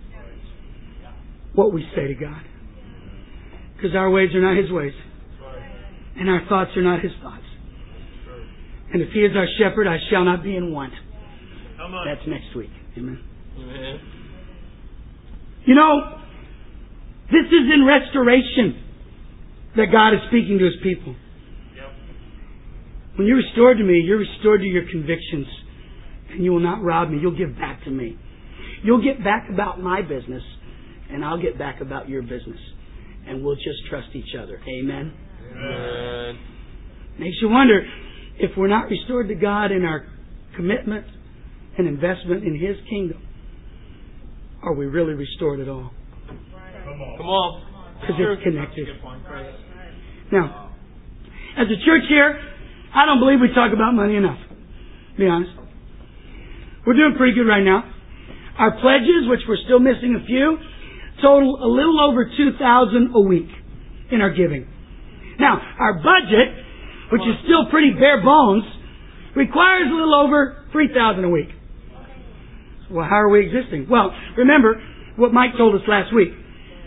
what we say to God. Because our ways are not His ways. And our thoughts are not His thoughts. And if He is our shepherd, I shall not be in want. Come on. That's next week. Amen. Amen. You know, this is in restoration that God is speaking to His people. Yep. When you're restored to me, you're restored to your convictions. And you will not rob me. You'll give back to me. You'll get back about my business, and I'll get back about your business. And we'll just trust each other. Amen? Amen. Makes you wonder, if we're not restored to God in our commitment and investment in His kingdom, are we really restored at all? Come on. Come on. Because it's connected. Now, as a church here, I don't believe we talk about money enough. To be honest. We're doing pretty good right now. Our pledges, which we're still missing a few, total a little over two thousand dollars a week in our giving. Now, our budget, which is still pretty bare bones, requires a little over three thousand dollars a week. Well, how are we existing? Well, remember what Mike told us last week.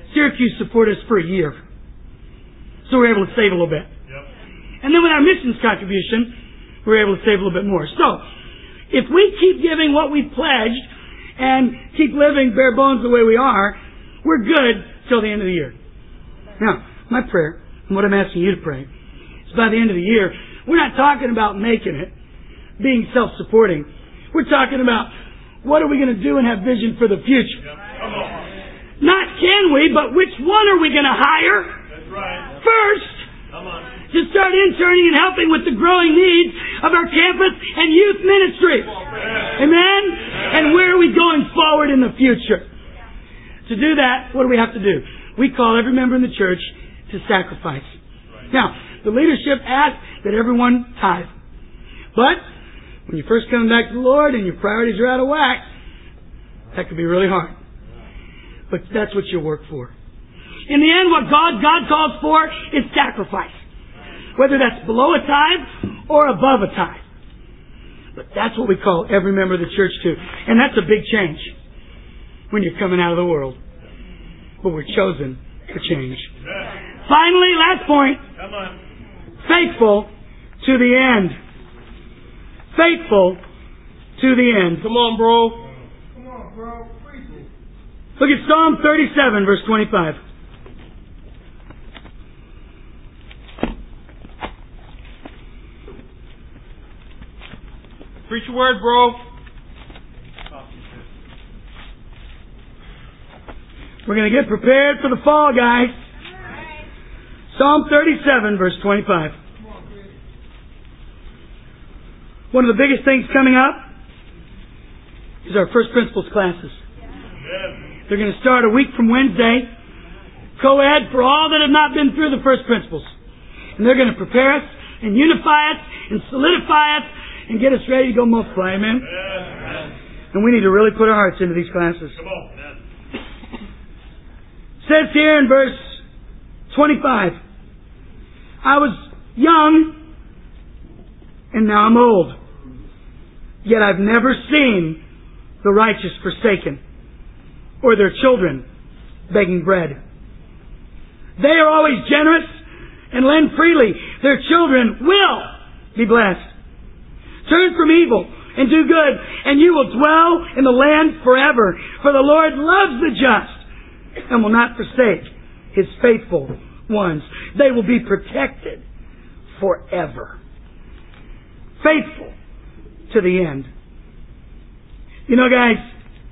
Syracuse supported us for a year. So we were able to save a little bit. Yep. And then with our missions contribution, we were able to save a little bit more. So, if we keep giving what we pledged and keep living bare bones the way we are, we're good till the end of the year. Now, my prayer, and what I'm asking you to pray, is by the end of the year, we're not talking about making it, being self-supporting. We're talking about what are we going to do and have vision for the future. Yep. Come on. Not can we, but which one are we going to hire That's right. first Come on. to start interning and helping with the growing needs of our campus and youth ministry. Amen? And where are we going forward in the future? To do that, what do we have to do? We call every member in the church to sacrifice. Now, the leadership asks that everyone tithe. But when you're first coming back to the Lord and your priorities are out of whack, that could be really hard. But that's what you work for. In the end, what God, God calls for is sacrifice. Whether that's below a tithe or above a tithe. But that's what we call every member of the church to. And that's a big change when you're coming out of the world. But we're chosen to change. Finally, last point. Come on. Faithful to the end. Faithful to the end. Come on, bro. Come on, bro. Preach it. Look at Psalm thirty-seven, verse twenty-five. Preach your word, bro. We're going to get prepared for the fall, guys. Psalm thirty-seven, verse twenty-five. One of the biggest things coming up is our First Principles classes. They're going to start a week from Wednesday, co-ed for all that have not been through the First Principles. And they're going to prepare us and unify us and solidify us and get us ready to go multiply. Amen? And we need to really put our hearts into these classes. Come on. It says here in verse twenty-five, I was young and now I'm old. Yet I've never seen the righteous forsaken or their children begging bread. They are always generous and lend freely. Their children will be blessed. Turn from evil and do good, and you will dwell in the land forever. For the Lord loves the just and will not forsake His faithful ones. They will be protected forever. Faithful to the end. You know, guys,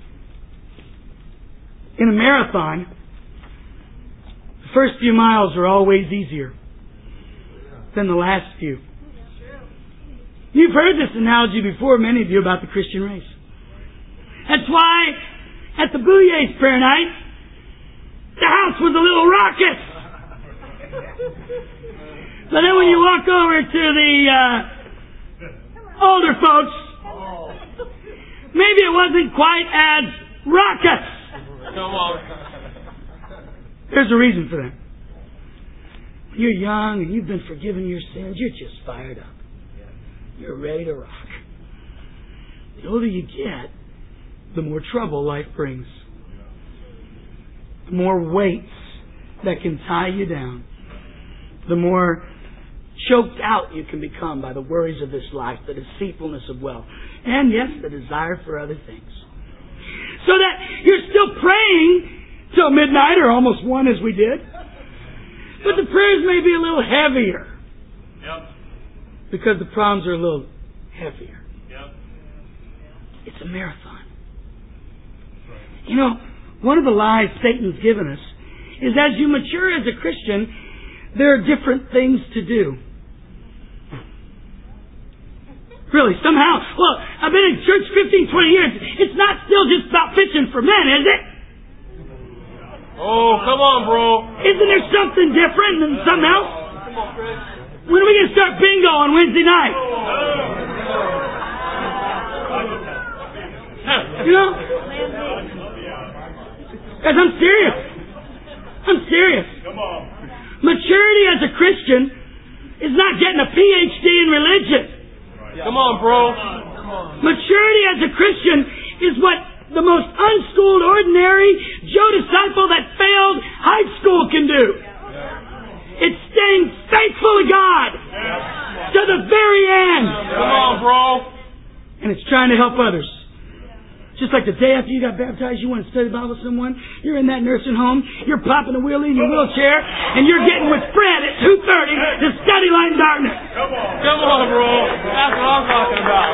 in a marathon, the first few miles are always easier than the last few. You've heard this analogy before, many of you, about the Christian race. That's why at the Bouillet's prayer night, the house was a little raucous. But then when you walk over to the uh, older folks, maybe it wasn't quite as raucous. Come on. There's a reason for that. When you're young and you've been forgiven your sins, you're just fired up. You're ready to rock. The older you get, the more trouble life brings. The more weights that can tie you down. The more choked out you can become by the worries of this life, the deceitfulness of wealth, and yes, the desire for other things. So that you're still praying till midnight or almost one as we did, but the prayers may be a little heavier. Yep. Because the problems are a little heavier. Yep. It's a marathon. You know, one of the lies Satan's given us is as you mature as a Christian, there are different things to do. Really, somehow. Well, I've been in church fifteen, twenty years. It's not still just about fishing for men, is it? Oh, come on, bro. Isn't there something different than something else? Come on, Chris. When are we going to start bingo on Wednesday night? You know? Guys, I'm serious. I'm serious. Come on. Maturity as a Christian is not getting a P H D in religion. Come on, bro. Maturity as a Christian is what the most unschooled, ordinary Joe disciple that failed failed high school can do. It's staying faithful to God to the very end. Come on, bro. And it's trying to help others. Just like the day after you got baptized, you want to study the Bible with someone. You're in that nursing home. You're popping a wheelie in your wheelchair. And you're getting with Fred at two thirty to study Light and Darkness. Come on. Come on, bro. That's what I'm talking about.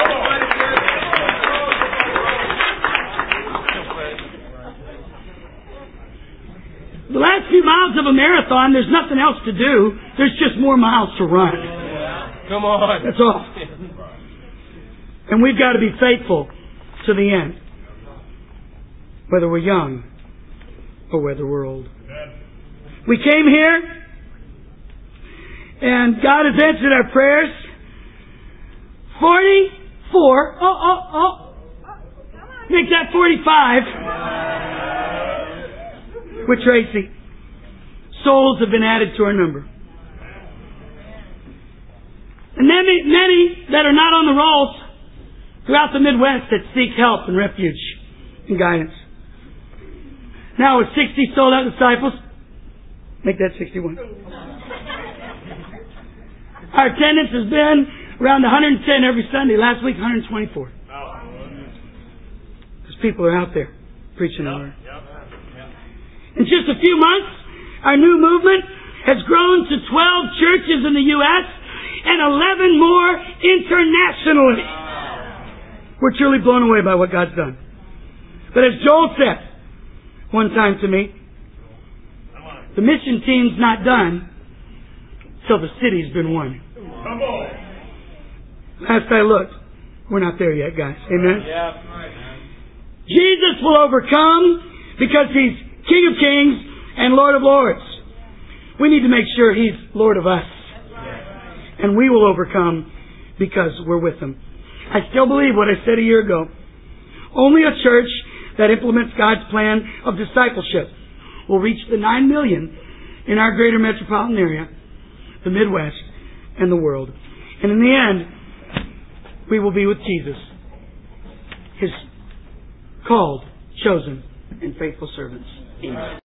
The last few miles of a marathon, there's nothing else to do. There's just more miles to run. Come on. That's all. And we've got to be faithful to the end. Whether we're young or whether we're old. We came here and God has answered our prayers. forty-four. Oh, oh, oh. Make that forty-five. With Tracy. Souls have been added to our number. And many, many that are not on the rolls throughout the Midwest that seek help and refuge and guidance. Now with sixty sold out disciples, make that sixty-one. Our attendance has been around one hundred ten every Sunday. Last week, one hundred twenty-four. Because people are out there preaching the Word. In just a few months, our new movement has grown to twelve churches in the U S and eleven more internationally. We're truly blown away by what God's done. But as Joel said one time to me, the mission team's not done till the city's been won. Last I looked, we're not there yet, guys. Amen? Jesus will overcome because He's King of Kings and Lord of Lords. We need to make sure He's Lord of us. And we will overcome because we're with Him. I still believe what I said a year ago. Only a church that implements God's plan of discipleship will reach the nine million in our greater metropolitan area, the Midwest, and the world. And in the end, we will be with Jesus, His called, chosen, and faithful servants. Amen.